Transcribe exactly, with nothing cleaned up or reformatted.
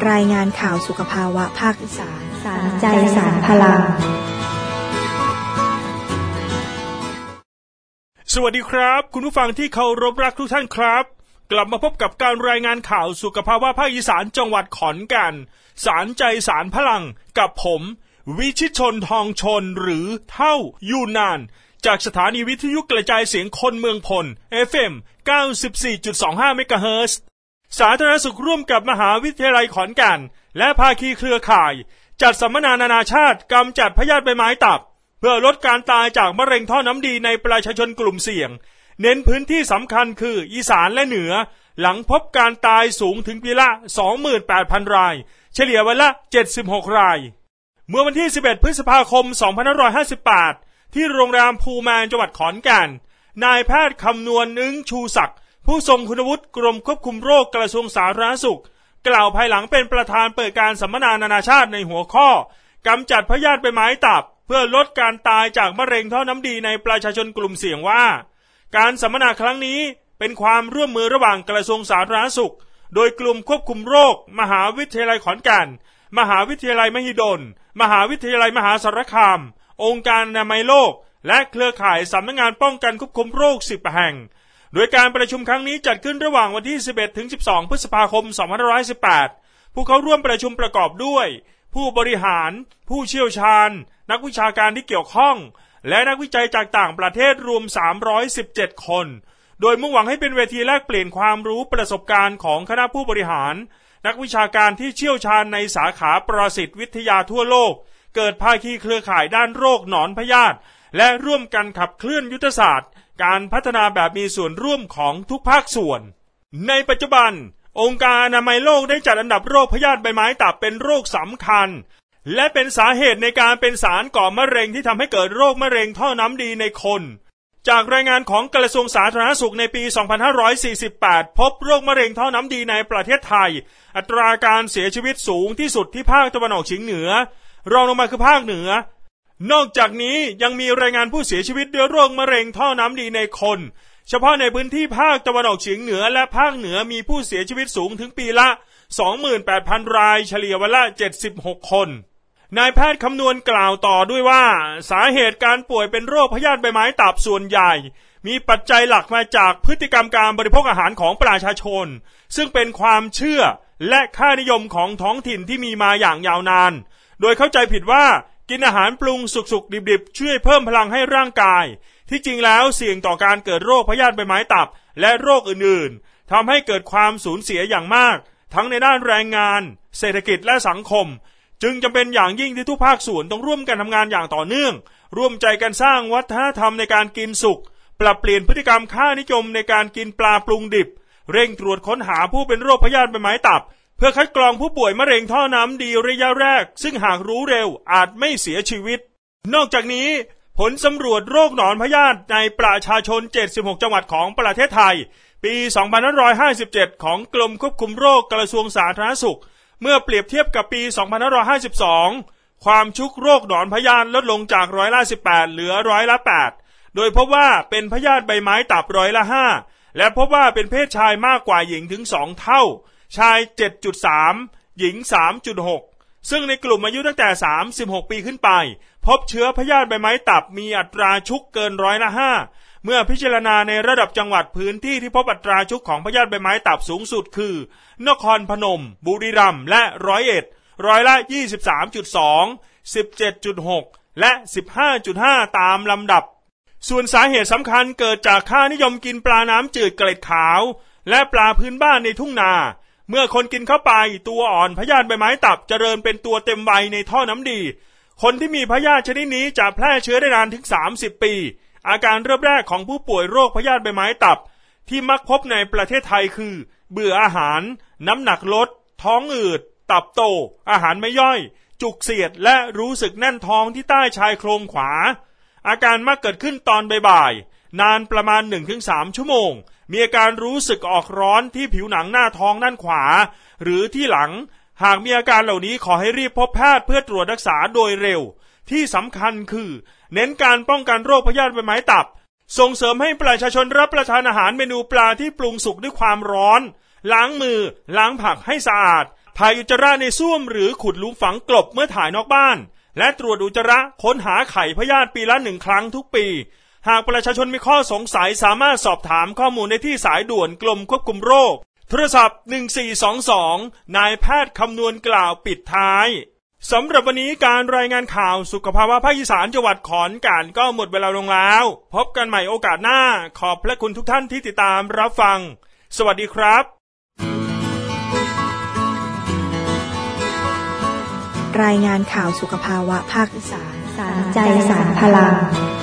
รายงานข่าวสุขภาวะภาคอีสานสารใจสารพลังสวัสดีครับคุณผู้ฟังที่เคารพรักทุกท่านครับกลับมาพบกับการรายงานข่าวสุขภาวะภาคอีสานจังหวัดขอนแก่นสารใจสารพลังกับผมวิชิตชนทองชนหรือเท่ายูนานจากสถานีวิทยุกระจายเสียงคนเมืองพล เอฟ เอ็ม เก้าสิบสี่จุดสองห้า เมกะเฮิรตซ์สาธารณสุขร่วมกับมหาวิทยาลัยขอนแก่นและภาคีเครือข่ายจัดสัมมนานานาชาติกำจัดพยาธิใบไม้ตับเพื่อลดการตายจากมะเร็งท่อน้ำดีในประชาชนกลุ่มเสี่ยงเน้นพื้นที่สำคัญคืออีสานและเหนือหลังพบการตายสูงถึงปีละ สองหมื่นแปดพัน รายเฉลี่ยวันละเจ็ดสิบหกรายเมื่อวันที่สิบเอ็ดพฤษภาคมสองพันห้าร้อยห้าสิบแปดที่โรงแรมภูแมนจังหวัดขอนแก่นนายแพทย์คำนวณนึงชูศักดิ์ผู้ทรงคุณวุฒิกรมควบคุมโรคกระทรวงสาธารณสุขกล่าวภายหลังเป็นประธานเปิดการสัมมนานานาชาติในหัวข้อกำจัดพยาธิใบไม้ตับเพื่อลดการตายจากมะเร็งท่อน้ำดีในประชาชนกลุ่มเสี่ยงว่าการสัมมนาครั้งนี้เป็นความร่วมมือระหว่างกระทรวงสาธารณสุขโดยกลุ่มควบคุมโรคมหาวิทยาลัยขอนแก่นมหาวิทยาลัยมหิดลมหาวิทยาลัยมหาสารคามองค์การอนามัยโลกและเครือข่ายสำนักงานป้องกันควบคุมโรคสิบแห่งโดยการประชุมครั้งนี้จัดขึ้นระหว่างวันที่สิบเอ็ดถึงสิบสองพฤษภาคมสองพันห้าร้อยสิบแปดผู้เข้าร่วมประชุมประกอบด้วยผู้บริหารผู้เชี่ยวชาญนักวิชาการที่เกี่ยวข้องและนักวิจัยจากต่างประเทศรวมสามร้อยสิบเจ็ดคนโดยมุ่งหวังให้เป็นเวทีแลกเปลี่ยนความรู้ประสบการณ์ของคณะผู้บริหารนักวิชาการที่เชี่ยวชาญในสาขาปรสิตวิทยาทั่วโลกเกิดภาคีเครือข่ายด้านโรคหนอนพยาธิและร่วมกันขับเคลื่อนยุทธศาสตร์การพัฒนาแบบมีส่วนร่วมของทุกภาคส่วนในปัจจุบันองค์การอนามัยโลกได้จัดอันดับโรคพยาธิใบไม้ตับเป็นโรคสำคัญและเป็นสาเหตุในการเป็นสารก่อมะเร็งที่ทำให้เกิดโรคมะเร็งท่อน้ำดีในคนจากรายงานของกระทรวงสาธารณสุขในปีสองพันห้าร้อยสี่สิบแปดพบโรคมะเร็งท่อน้ำดีในประเทศไทยอัตราการเสียชีวิตสูงที่สุดที่ภาคตะวันออกเฉียงเหนือรองลงมาคือภาคเหนือนอกจากนี้ยังมีรายงานผู้เสียชีวิตด้วยโรคมะเร็งท่อน้ำดีในคนเฉพาะในพื้นที่ภาคตะวันออกเฉียงเหนือและภาคเหนือมีผู้เสียชีวิตสูงถึงปีละ สองหมื่นแปดพัน รายเฉลี่ยวันละเจ็ดสิบหกคนนายแพทย์คำนวณกล่าวต่อด้วยว่าสาเหตุการป่วยเป็นโรคพยาธิใบไม้ตับส่วนใหญ่มีปัจจัยหลักมาจากพฤติกรรมการบริโภคอาหารของประชาชนซึ่งเป็นความเชื่อและค่านิยมของท้องถิ่นที่มีมาอย่างยาวนานโดยเข้าใจผิดว่ากินอาหารปรุงสุกๆดิบๆช่วยเพิ่มพลังให้ร่างกายที่จริงแล้วเสี่ยงต่อการเกิดโรคพยาธิใบไม้ตับและโรคอื่นๆทำให้เกิดความสูญเสียอย่างมากทั้งในด้านแรงงานเศรษฐกิจและสังคมจึงจำเป็นอย่างยิ่งที่ทุกภาคส่วนต้องร่วมกันทำงานอย่างต่อเนื่องร่วมใจกันสร้างวัฒนธรรมในการกินสุกปรับเปลี่ยนพฤติกรรมค่านิยมในการกินปลาปรุงดิบเร่งตรวจค้นหาผู้เป็นโรคพยาธิใบไม้ตับเพื่อคัดกรองผู้ป่วยมะเร็งท่อน้ำดีระยะแรกซึ่งหากรู้เร็วอาจไม่เสียชีวิตนอกจากนี้ผลสำรวจโรคหนอนพยาธิในประชาชนเจ็ดสิบหกจังหวัดของประเทศไทยปีสองพันห้าร้อยห้าสิบเจ็ดของกรมควบคุมโรคกระทรวงสาธารณสุขเมื่อเปรียบเทียบกับปีสองพันห้าร้อยห้าสิบสองความชุกโรคหนอนพยาธิลดลงจากร้อยละสิบแปดเหลือร้อยละแปดโดยพบว่าเป็นพยาธิใบไม้ตับร้อยละห้าและพบว่าเป็นเพศชายมากกว่าหญิงถึงสองเท่าชาย เจ็ดจุดสาม หญิง สามจุดหก ซึ่งในกลุ่มอายุตั้งแต่สามสิบหกปีขึ้นไปพบเชื้อพยาธิใบไม้ตับมีอัตราชุกเกินร้อยละห้าเมื่อพิจารณาในระดับจังหวัดพื้นที่ที่พบอัตราชุกของพยาธิใบไม้ตับสูงสุดคือนครพนมบุรีรัมย์และร้อยเอ็ดร้อยละ ยี่สิบสามจุดสอง สิบเจ็ดจุดหก และ สิบห้าจุดห้า ตามลำดับส่วนสาเหตุสำคัญเกิดจากค่านิยมกินปลาน้ำจืดเกล็ดขาวและปลาพื้นบ้านในทุ่งนาเมื่อคนกินเข้าไปตัวอ่อนพยาธิใบไม้ตับเจริญเป็นตัวเต็มวัยในท่อน้ำดีคนที่มีพยาธิชนิดนี้จะแพร่เชื้อได้นานถึงสามสิบปีอาการเริ่มแรกของผู้ป่วยโรคพยาธิใบไม้ตับที่มักพบในประเทศไทยคือเบื่ออาหารน้ำหนักลดท้องอืดตับโตอาหารไม่ย่อยจุกเสียดและรู้สึกแน่นท้องที่ใต้ชายโครงขวาอาการมักเกิดขึ้นตอนบ่ายๆนานประมาณ หนึ่งถึงสาม ชั่วโมงมีอาการรู้สึกออกร้อนที่ผิวหนังหน้าท้องด้านขวาหรือที่หลังหากมีอาการเหล่านี้ขอให้รีบพบแพทย์เพื่อตรวจรักษาโดยเร็วที่สำคัญคือเน้นการป้องกันโรคพยาธิใบไม้ตับส่งเสริมให้ประชาชนรับประทานอาหารเมนูปลาที่ปรุงสุกด้วยความร้อนล้างมือล้างผักให้สะอาดถ่ายอุจจาระในส้วมหรือขุดหลุมฝังกลบเมื่อถ่ายนอกบ้านและตรวจอุจจาระค้นหาไข่พยาธิปีละหนึ่งครั้งทุกปีหากประชาชนมีข้อสงสัยสามารถสอบถามข้อมูลได้ที่สายด่วนกรมควบคุมโรคโทรศัพท์หนึ่งสี่สองสองนายแพทย์คำนวณกล่าวปิดท้ายสำหรับวันนี้การรายงานข่าวสุขภาวะภาคอีสานจังหวัดขอนแก่นก็หมดเวลาลงแล้วพบกันใหม่โอกาสหน้าขอบพระคุณทุกท่านที่ติดตามรับฟังสวัสดีครับรายงานข่าวสุขภาวะภาคอีสานสารใจสารพลัง